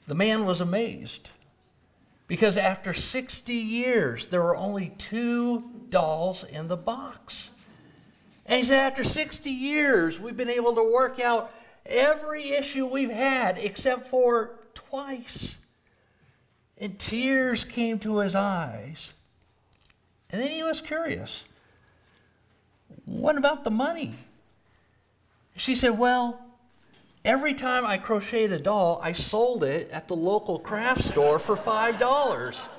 The man was amazed because after 60 years, there were only 2 dolls in the box. And he said, after 60 years, we've been able to work out every issue we've had except for twice. And tears came to his eyes. And then he was curious. What about the money? She said, well, every time I crocheted a doll, I sold it at the local craft store for $5.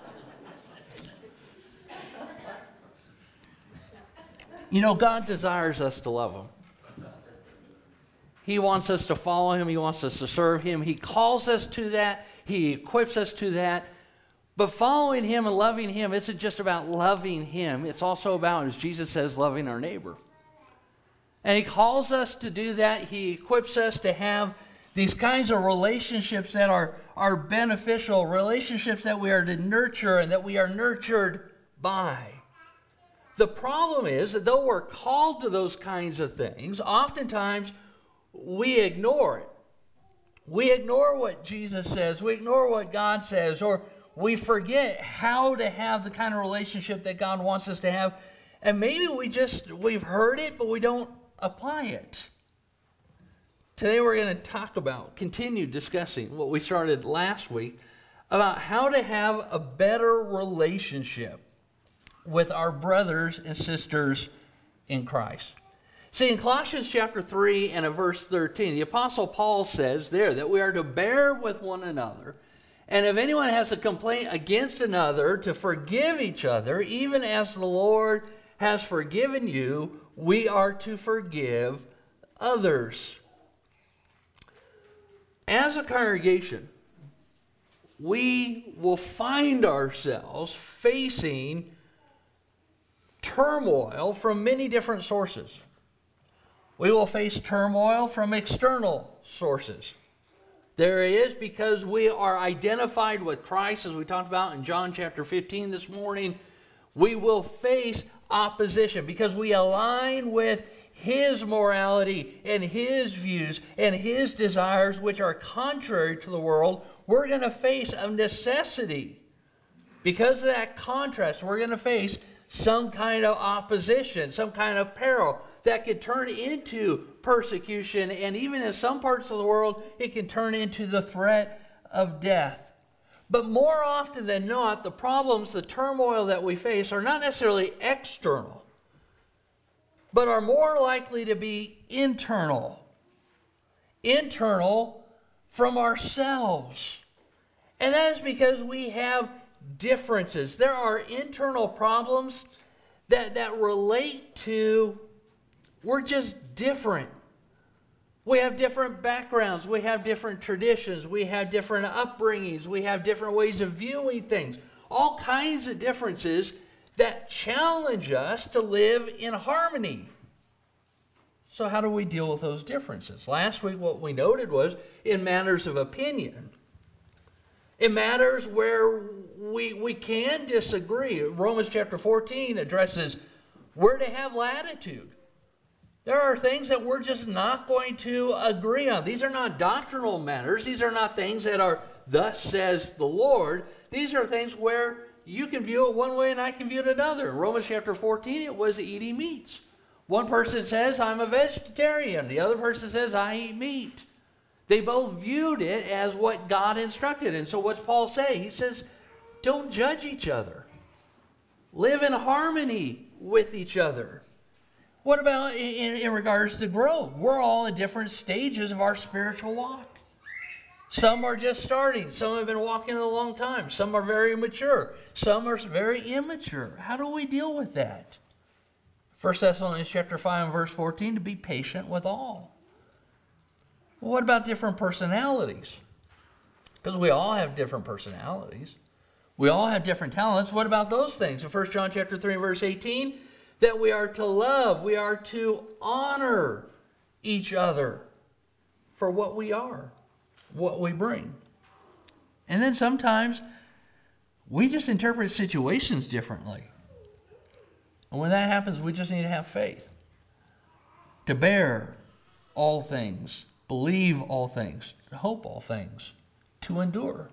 You know, God desires us to love Him. He wants us to follow Him. He wants us to serve Him. He calls us to that. He equips us to that. But following Him and loving Him isn't just about loving Him. It's also about, as Jesus says, loving our neighbor. And He calls us to do that. He equips us to have these kinds of relationships that are beneficial, relationships that we are to nurture and that we are nurtured by. The problem is that though we're called to those kinds of things, oftentimes we ignore it. We ignore what Jesus says. We ignore what God says. Or we forget how to have the kind of relationship that God wants us to have. And maybe we've heard it, but we don't apply it. Today we're going to continue discussing what we started last week about how to have a better relationship with our brothers and sisters in Christ. See, in Colossians chapter 3 and verse 13, the Apostle Paul says there that we are to bear with one another, and if anyone has a complaint against another, to forgive each other, even as the Lord has forgiven you, we are to forgive others. As a congregation, we will find ourselves facing turmoil from many different sources. We will face turmoil from external sources. There is, because we are identified with Christ, as we talked about in John chapter 15 this morning, we will face opposition because we align with His morality and His views and His desires, which are contrary to the world. We're going to face a necessity. Because of that contrast, we're going to face some kind of opposition, some kind of peril that could turn into persecution, and even in some parts of the world, it can turn into the threat of death. But more often than not, the problems, the turmoil that we face are not necessarily external, but are more likely to be internal. Internal from ourselves. And that is because we have differences. There are internal problems that relate to we're just different. We have different backgrounds. We have different traditions. We have different upbringings. We have different ways of viewing things. All kinds of differences that challenge us to live in harmony. So how do we deal with those differences? Last week what we noted was in matters of opinion. In matters where we can disagree. Romans chapter 14 addresses we're to have latitude. There are things that we're just not going to agree on. These are not doctrinal matters. These are not things that are thus says the Lord. These are things where you can view it one way and I can view it another. In Romans chapter 14, it was eating meats. One person says, I'm a vegetarian. The other person says, I eat meat. They both viewed it as what God instructed. And so what's Paul saying? He says, don't judge each other. Live in harmony with each other. What about in regards to growth? We're all at different stages of our spiritual walk. Some are just starting. Some have been walking a long time. Some are very mature. Some are very immature. How do we deal with that? 1 Thessalonians chapter 5 and verse 14, to be patient with all. Well, what about different personalities? Because we all have different personalities. We all have different talents. What about those things? In 1 John chapter 3 and verse 18, that we are to love, we are to honor each other for what we are, what we bring. And then sometimes we just interpret situations differently. And when that happens, we just need to have faith. To bear all things, believe all things, to hope all things, to endure.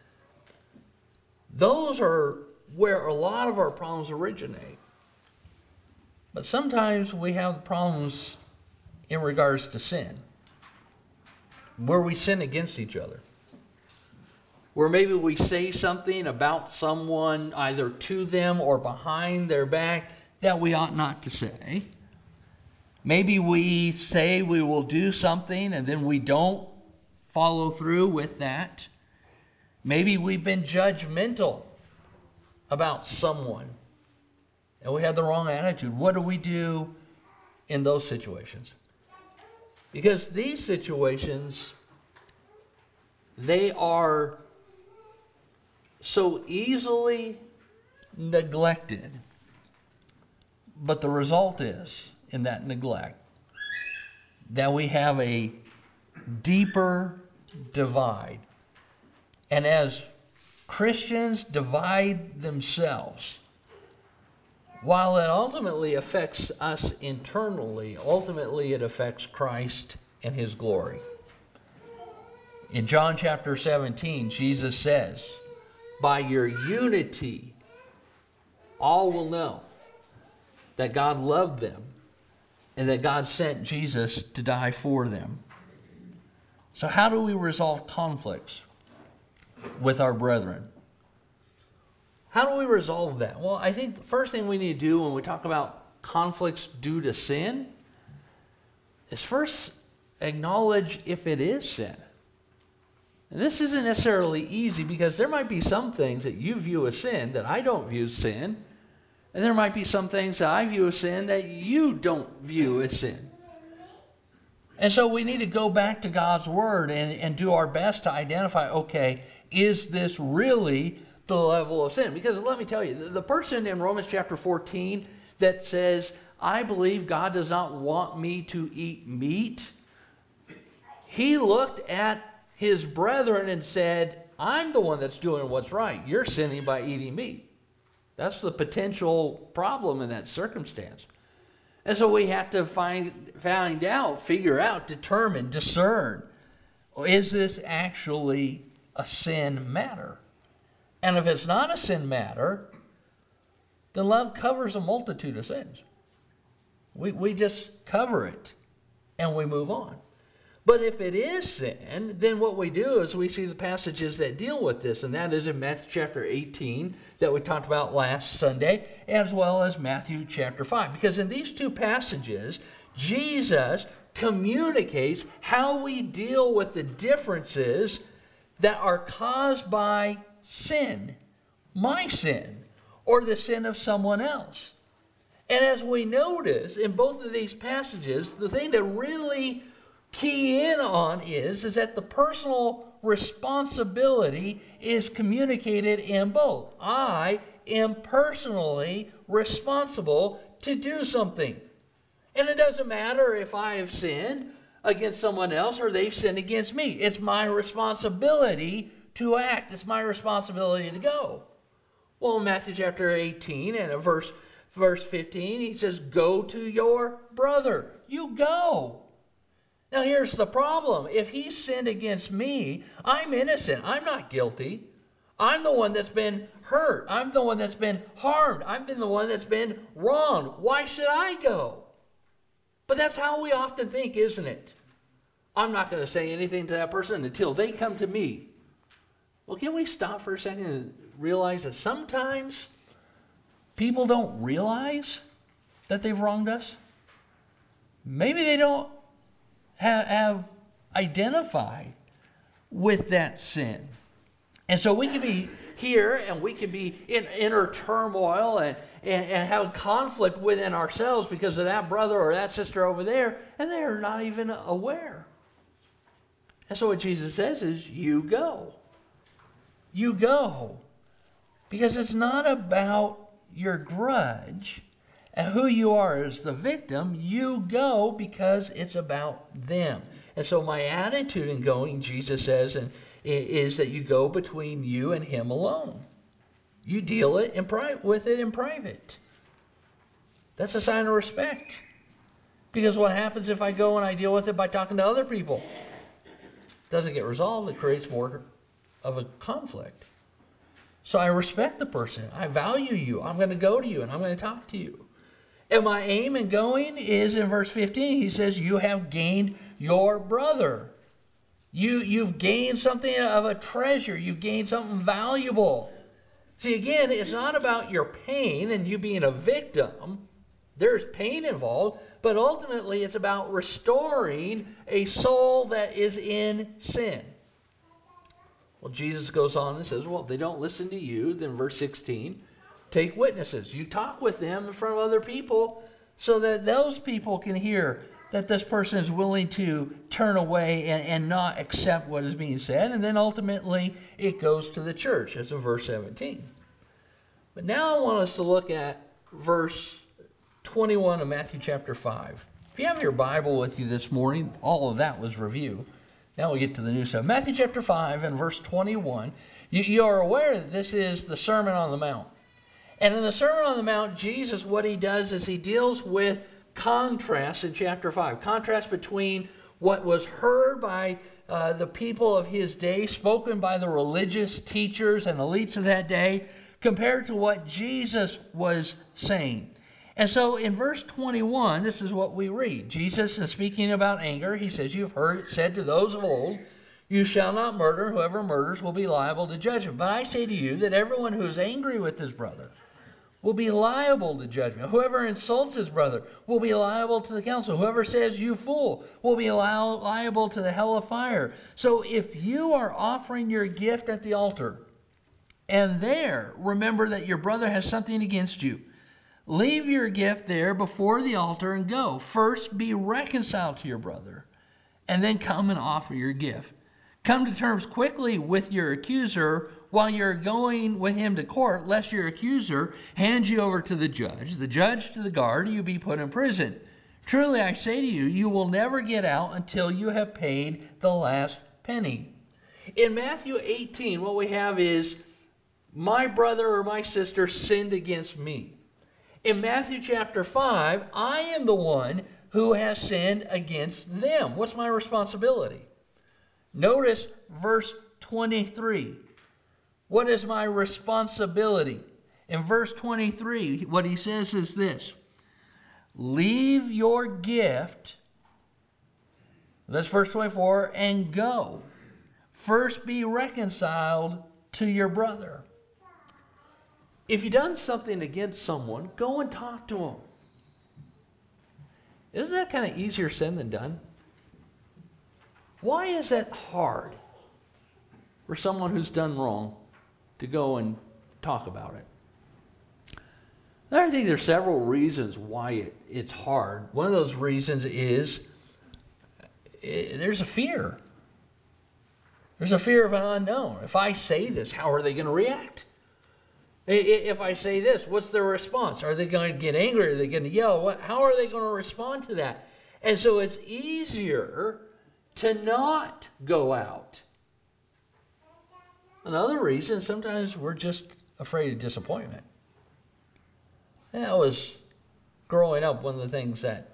Those are where a lot of our problems originate. But sometimes we have problems in regards to sin, where we sin against each other, where maybe we say something about someone either to them or behind their back that we ought not to say. Maybe we say we will do something and then we don't follow through with that. Maybe we've been judgmental about someone and we have the wrong attitude. What do we do in those situations? Because these situations, they are so easily neglected. But the result is, in that neglect, that we have a deeper divide. And as Christians divide themselves, while it ultimately affects us internally, ultimately it affects Christ and his glory. In John chapter 17, Jesus says, "By your unity, all will know that God loved them and that God sent Jesus to die for them." So how do we resolve conflicts with our brethren? How do we resolve that? Well, I think the first thing we need to do when we talk about conflicts due to sin is first acknowledge if it is sin. And this isn't necessarily easy because there might be some things that you view as sin that I don't view as sin. And there might be some things that I view as sin that you don't view as sin. And so we need to go back to God's Word and do our best to identify, okay, is this really the level of sin? Because let me tell you, the person in Romans chapter 14 that says, "I believe God does not want me to eat meat," he looked at his brethren and said, "I'm the one that's doing what's right. You're sinning by eating meat." That's the potential problem in that circumstance. And so we have to find out, figure out, determine, discern, is this actually a sin matter? And if it's not a sin matter, then love covers a multitude of sins. We just cover it and we move on. But if it is sin, then what we do is we see the passages that deal with this, and that is in Matthew chapter 18 that we talked about last Sunday, as well as Matthew chapter 5. Because in these two passages, Jesus communicates how we deal with the differences that are caused by sin, my sin, or the sin of someone else. And as we notice in both of these passages, the thing to really key in on is that the personal responsibility is communicated in both. I am personally responsible to do something. And it doesn't matter if I have sinned against someone else or they've sinned against me. It's my responsibility to act. It's my responsibility to go. Well, in Matthew chapter 18 and verse 15, he says, "Go to your brother." You go. Now here's the problem. If he sinned against me, I'm innocent. I'm not guilty. I'm the one that's been hurt. I'm the one that's been harmed. I've been the one that's been wronged. Why should I go? But that's how we often think, isn't it? I'm not going to say anything to that person until they come to me. Well, can we stop for a second and realize that sometimes people don't realize that they've wronged us? Maybe they don't have identified with that sin. And so we can be here and we can be in inner turmoil and have conflict within ourselves because of that brother or that sister over there, and they are not even aware. And so what Jesus says is, you go. You go. Because it's not about your grudge and who you are as the victim. You go because it's about them. And so my attitude in going, Jesus says, is that you go between you and him alone. You deal with it in private. That's a sign of respect. Because what happens if I go and I deal with it by talking to other people? It doesn't get resolved. It creates more of a conflict. So I respect the person. I value you. I'm going to go to you and I'm going to talk to you. And my aim in going is in verse 15. He says, you have gained your brother. You've gained something of a treasure. You've gained something valuable. See, again, it's not about your pain and you being a victim. There's pain involved, but ultimately it's about restoring a soul that is in sin. Well, Jesus goes on and says, well, if they don't listen to you, then verse 16, take witnesses. You talk with them in front of other people so that those people can hear that this person is willing to turn away and not accept what is being said. And then ultimately it goes to the church, as in verse 17. But now I want us to look at verse 21 of Matthew chapter 5. If you have your Bible with you this morning, all of that was review. Now we get to the new stuff. Matthew chapter 5 and verse 21. You are aware that this is the Sermon on the Mount. And in the Sermon on the Mount, Jesus, what he does is he deals with contrast in chapter 5. Contrast between what was heard by the people of his day, spoken by the religious teachers and elites of that day, compared to what Jesus was saying. And so in verse 21, this is what we read. Jesus is speaking about anger. He says, you've heard it said to those of old, you shall not murder. Whoever murders will be liable to judgment. But I say to you that everyone who is angry with his brother will be liable to judgment. Whoever insults his brother will be liable to the council. Whoever says, you fool, will be liable to the hell of fire. So if you are offering your gift at the altar, and there remember that your brother has something against you, leave your gift there before the altar and go. First, be reconciled to your brother, and then come and offer your gift. Come to terms quickly with your accuser while you're going with him to court, lest your accuser hand you over to the judge to the guard, and you be put in prison. Truly, I say to you, you will never get out until you have paid the last penny. In Matthew 18, what we have is, my brother or my sister sinned against me. In Matthew chapter 5, I am the one who has sinned against them. What's my responsibility? Notice verse 23. What is my responsibility? In verse 23, what he says is this. Leave your gift, that's verse 24, and go. First be reconciled to your brother. If you've done something against someone, go and talk to them. Isn't that kind of easier said than done? Why is that hard for someone who's done wrong to go and talk about it? I think there's several reasons why it's hard. One of those reasons is there's a fear. There's a fear of an unknown. If I say this, how are they going to react? If I say this, what's their response? Are they going to get angry? Are they going to yell? How are they going to respond to that? And so it's easier to not go out. Another reason, sometimes we're just afraid of disappointment. That was, growing up, one of the things that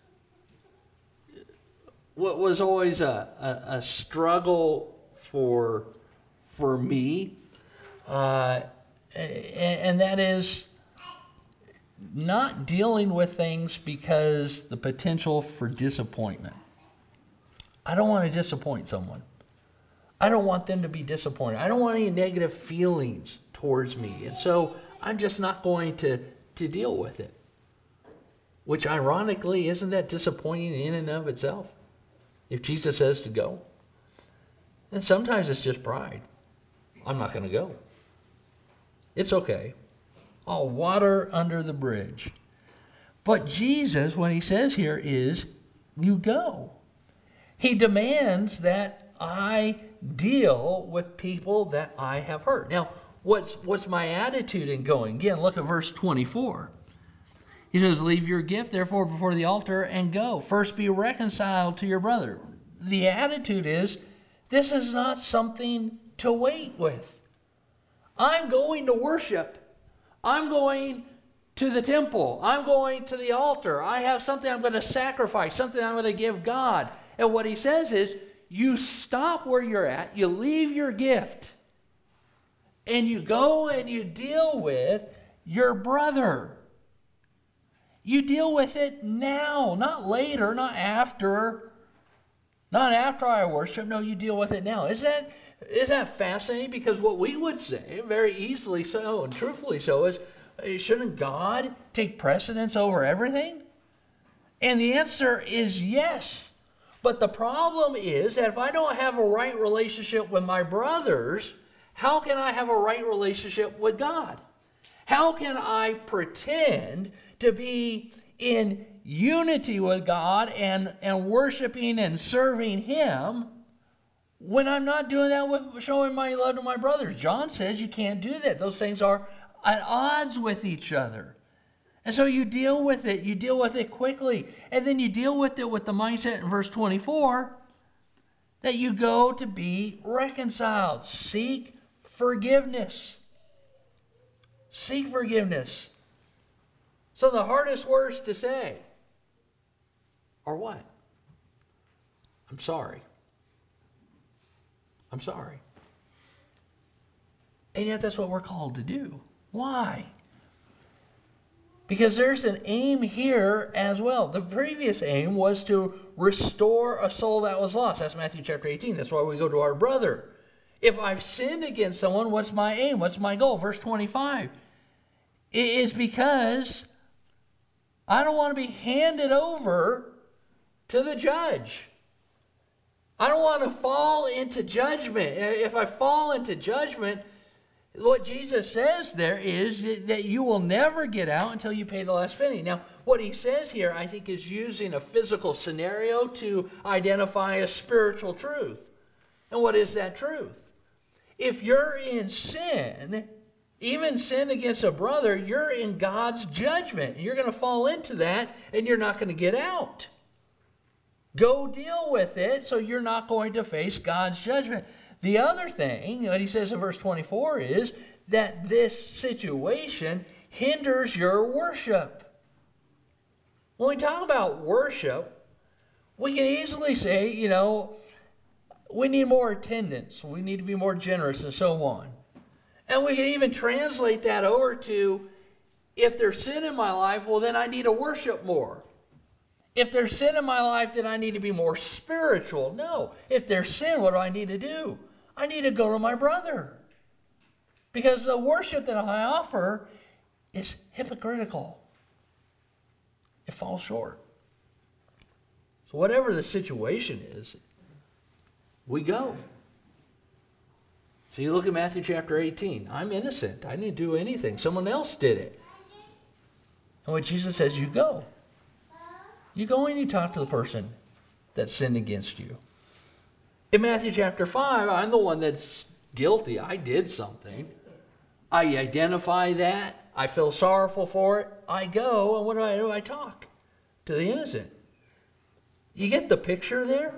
what was always a struggle for me, and that is not dealing with things because the potential for disappointment. I don't want to disappoint someone. I don't want them to be disappointed. I don't want any negative feelings towards me. And so I'm just not going to deal with it. Which ironically, isn't that disappointing in and of itself? If Jesus says to go. And sometimes it's just pride. I'm not going to go. It's okay. I'll water under the bridge. But Jesus, what he says here is, you go. He demands that I deal with people that I have hurt. Now, what's my attitude in going? Again, look at verse 24. He says, leave your gift, therefore, before the altar and go. First be reconciled to your brother. The attitude is, this is not something to wait with. I'm going to worship. I'm going to the temple. I'm going to the altar. I have something I'm going to sacrifice, something I'm going to give God. And what he says is, you stop where you're at, you leave your gift, and you go and you deal with your brother. You deal with it now, not later, not after I worship. No, you deal with it now. Is that fascinating? Because what we would say, very easily so and truthfully so, is shouldn't God take precedence over everything? And the answer is yes. But the problem is that if I don't have a right relationship with my brothers, how can I have a right relationship with God? How can I pretend to be in unity with God and worshiping and serving Him when I'm not doing that with showing my love to my brothers? John says you can't do that. Those things are at odds with each other. And so you deal with it. You deal with it quickly. And then you deal with it with the mindset in verse 24 that you go to be reconciled. Seek forgiveness. Seek forgiveness. So the hardest words to say are what? I'm sorry. I'm sorry. And yet that's what we're called to do. Why? Because there's an aim here as well. The previous aim was to restore a soul that was lost. That's Matthew chapter 18. That's why we go to our brother. If I've sinned against someone, what's my aim? What's my goal? Verse 25. It is because I don't want to be handed over to the judge. I don't want to fall into judgment. If I fall into judgment, what Jesus says there is that you will never get out until you pay the last penny. Now, what he says here, I think, is using a physical scenario to identify a spiritual truth. And what is that truth? If you're in sin, even sin against a brother, you're in God's judgment. You're going to fall into that, and you're not going to get out. Go deal with it so you're not going to face God's judgment. The other thing that he says in verse 24 is that this situation hinders your worship. When we talk about worship, we can easily say, we need more attendance. We need to be more generous and so on. And we can even translate that over to, if there's sin in my life, well, then I need to worship more. If there's sin in my life, then I need to be more spiritual. No. If there's sin, what do I need to do? I need to go to my brother. Because the worship that I offer is hypocritical. It falls short. So whatever the situation is, we go. So you look at Matthew chapter 18. I'm innocent. I didn't do anything. Someone else did it. And what Jesus says, you go. You go and you talk to the person that sinned against you. In Matthew chapter 5, I'm the one that's guilty. I did something. I identify that. I feel sorrowful for it. I go, and what do? I talk to the innocent. You get the picture there?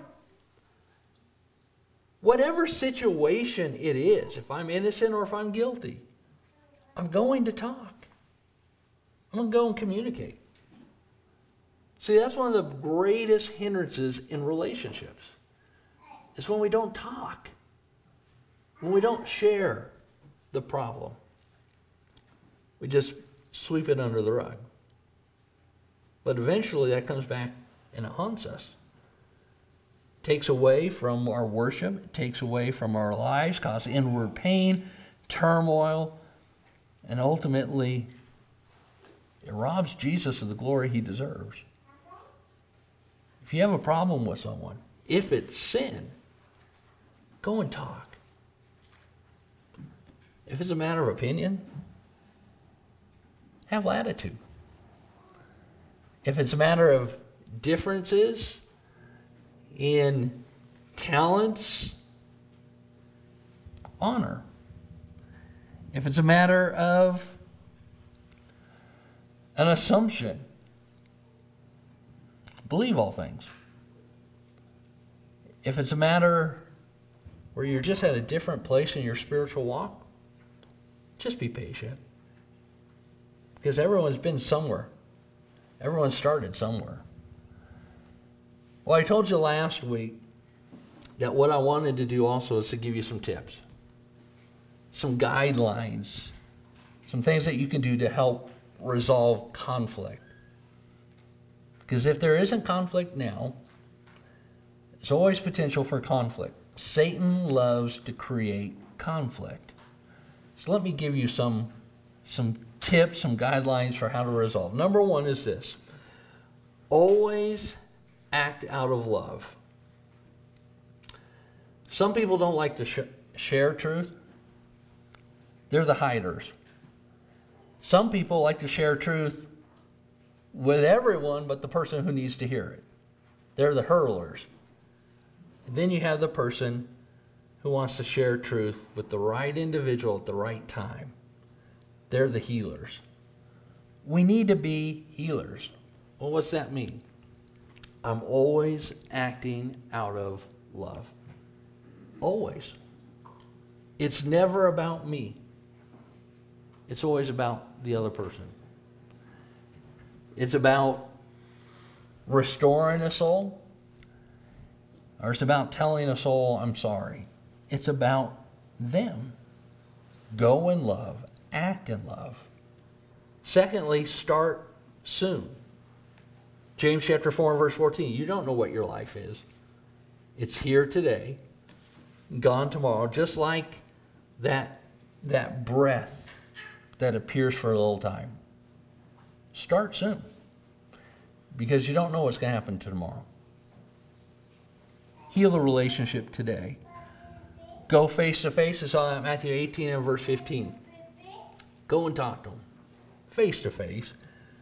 Whatever situation it is, if I'm innocent or if I'm guilty, I'm going to talk. I'm going to go and communicate. See, that's one of the greatest hindrances in relationships. It's when we don't talk. When we don't share the problem. We just sweep it under the rug. But eventually that comes back and it haunts us. Takes away from our worship. It takes away from our lives, causes inward pain, turmoil, and ultimately it robs Jesus of the glory he deserves. If you have a problem with someone, if it's sin, go and talk. If it's a matter of opinion, have latitude. If it's a matter of differences in talents, honor. If it's a matter of an assumption, believe all things. If it's a matter where you're just at a different place in your spiritual walk, just be patient. Because everyone's been somewhere. Everyone started somewhere. Well, I told you last week that what I wanted to do also is to give you some tips, some guidelines, some things that you can do to help resolve conflict. Because if there isn't conflict now, there's always potential for conflict. Satan loves to create conflict. So let me give you some tips, some guidelines for how to resolve. Number one is this: always act out of love. Some people don't like to share truth. They're the hiders. Some people like to share truth with everyone but the person who needs to hear it. They're the hurlers. Then you have the person who wants to share truth with the right individual at the right time. They're the healers. We need to be healers. Well, what's that mean? I'm always acting out of love. Always. It's never about me. It's always about the other person. It's about restoring a soul, or it's about telling a soul, I'm sorry. It's about them. Go in love. Act in love. Secondly, start soon. James chapter 4 and verse 14. You don't know what your life is. It's here today, gone tomorrow, just like that breath that appears for a little time. Start soon, because you don't know what's going to happen tomorrow. Heal the relationship today. Go face to face. I saw that in Matthew 18 and verse 15. Go and talk to them face to face.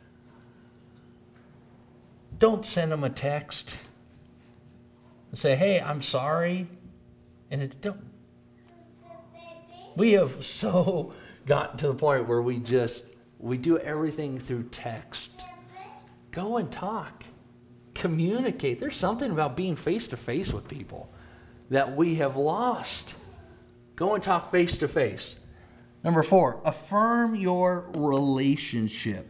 Don't send them a text and say, hey, I'm sorry. And we have so gotten to the point where we do everything through text. Go and talk. Communicate. There's something about being face to face with people that we have lost. Go and talk face to face. Number 4, affirm your relationship.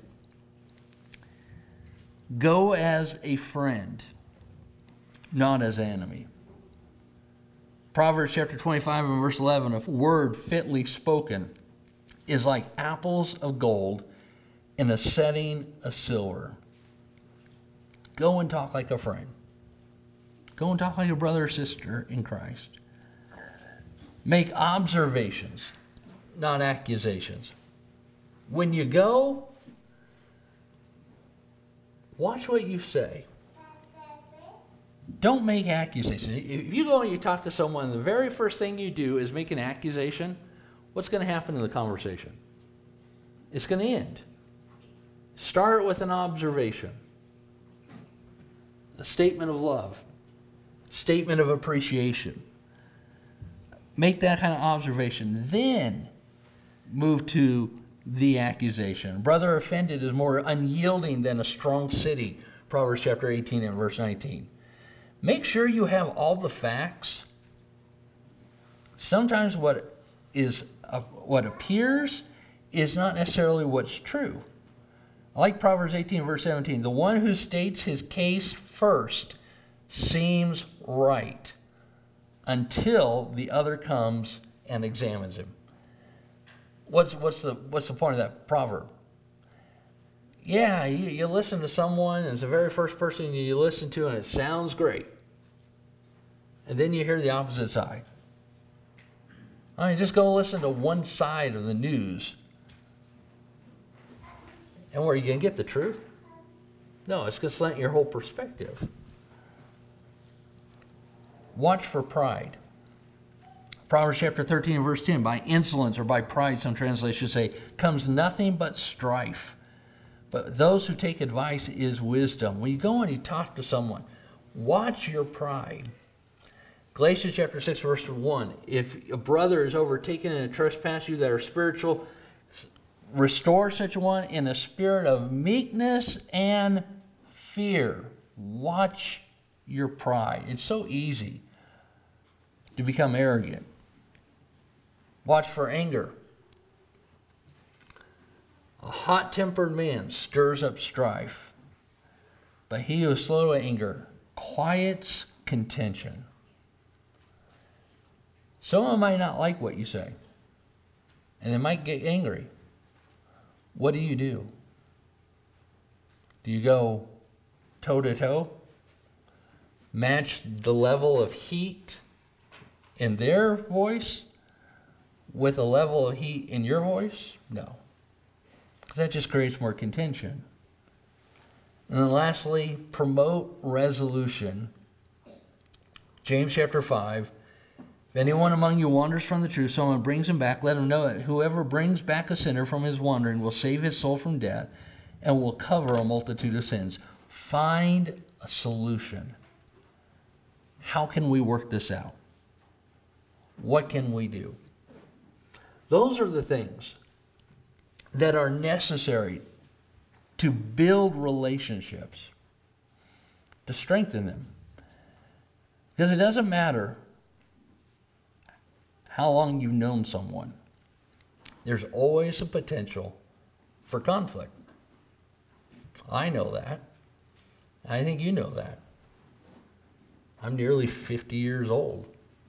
Go as a friend, not as an enemy. Proverbs chapter 25 and verse 11, a word fitly spoken is like apples of gold in a setting of silver. Go and talk like a friend. Go and talk like a brother or sister in Christ. Make observations, not accusations. When you go, watch what you say. Don't make accusations. If you go and you talk to someone, the very first thing you do is make an accusation, what's going to happen in the conversation? It's going to end. Start with an observation, a statement of love, statement of appreciation. Make that kind of observation. Then move to the accusation. Brother offended is more unyielding than a strong city. Proverbs chapter 18 and verse 19. Make sure you have all the facts. Sometimes what appears is not necessarily what's true. I like Proverbs 18 verse 17. The one who states his case first seems right until the other comes and examines him. What's the point of that proverb? Yeah, you listen to someone, and it's the very first person you listen to, and it sounds great. And then you hear the opposite side. I mean, just go listen to one side of the news. And where are you going to get the truth? No, it's going to slant your whole perspective. Watch for pride. Proverbs chapter 13 verse 10, by insolence or by pride, some translations say, comes nothing but strife. But those who take advice is wisdom. When you go and you talk to someone, watch your pride. Galatians chapter 6 verse 1, if a brother is overtaken in a trespass, you that are spiritual, restore such one in a spirit of meekness and fear. Watch your pride. It's so easy to become arrogant. Watch for anger. A hot-tempered man stirs up strife, but he who is slow to anger quiets contention. Someone might not like what you say, and they might get angry. What do? Do you go toe-to-toe? Match the level of heat in their voice with a level of heat in your voice? No. Because that just creates more contention. And then lastly, promote resolution. James chapter 5. If anyone among you wanders from the truth, someone brings him back, let him know that whoever brings back a sinner from his wandering will save his soul from death and will cover a multitude of sins. Find a solution. How can we work this out? What can we do? Those are the things that are necessary to build relationships, to strengthen them. Because it doesn't matter how long you've known someone. There's always a potential for conflict. I know that. I think you know that. I'm nearly 50 years old.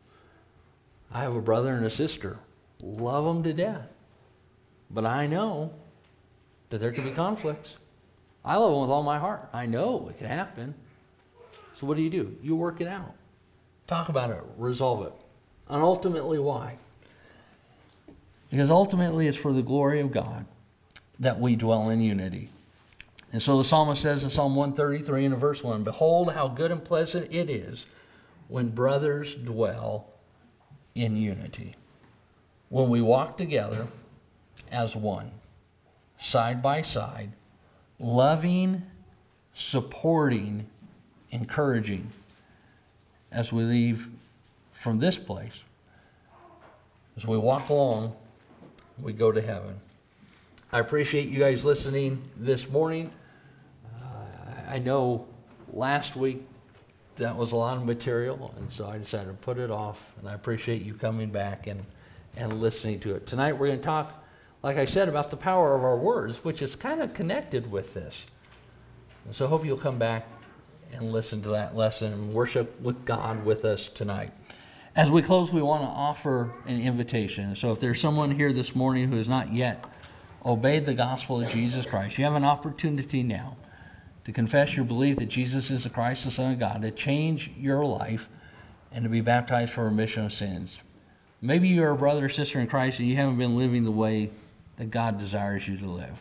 I have a brother and a sister. Love them to death. But I know that there can be conflicts. I love them with all my heart. I know it can happen. So what do? You work it out. Talk about it. Resolve it. And ultimately, why? Because ultimately it's for the glory of God that we dwell in unity. And so the psalmist says in Psalm 133 and verse 1, behold how good and pleasant it is when brothers dwell in unity. When we walk together as one, side by side, loving, supporting, encouraging as we leave from this place. As we walk along, we go to heaven. I appreciate you guys listening this morning. I know last week that was a lot of material, and so I decided to put it off, and I appreciate you coming back and listening to it. Tonight we're going to talk, like I said, about the power of our words, which is kind of connected with this. And so I hope you'll come back and listen to that lesson and worship with God with us tonight. As we close, we want to offer an invitation. So if there's someone here this morning who has not yet obeyed the gospel of Jesus Christ, you have an opportunity now to confess your belief that Jesus is the Christ, the Son of God, to change your life and to be baptized for remission of sins. Maybe you're a brother or sister in Christ and you haven't been living the way that God desires you to live.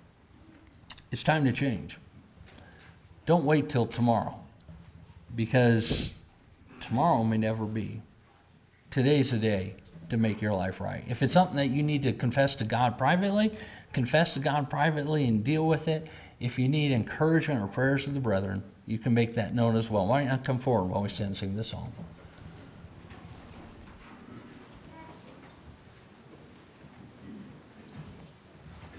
It's time to change. Don't wait till tomorrow, because tomorrow may never be. Today's the day to make your life right. If it's something that you need to confess to God privately, confess to God privately and deal with it. If you need encouragement or prayers of the brethren, you can make that known as well. Why not come forward while we stand and sing this song?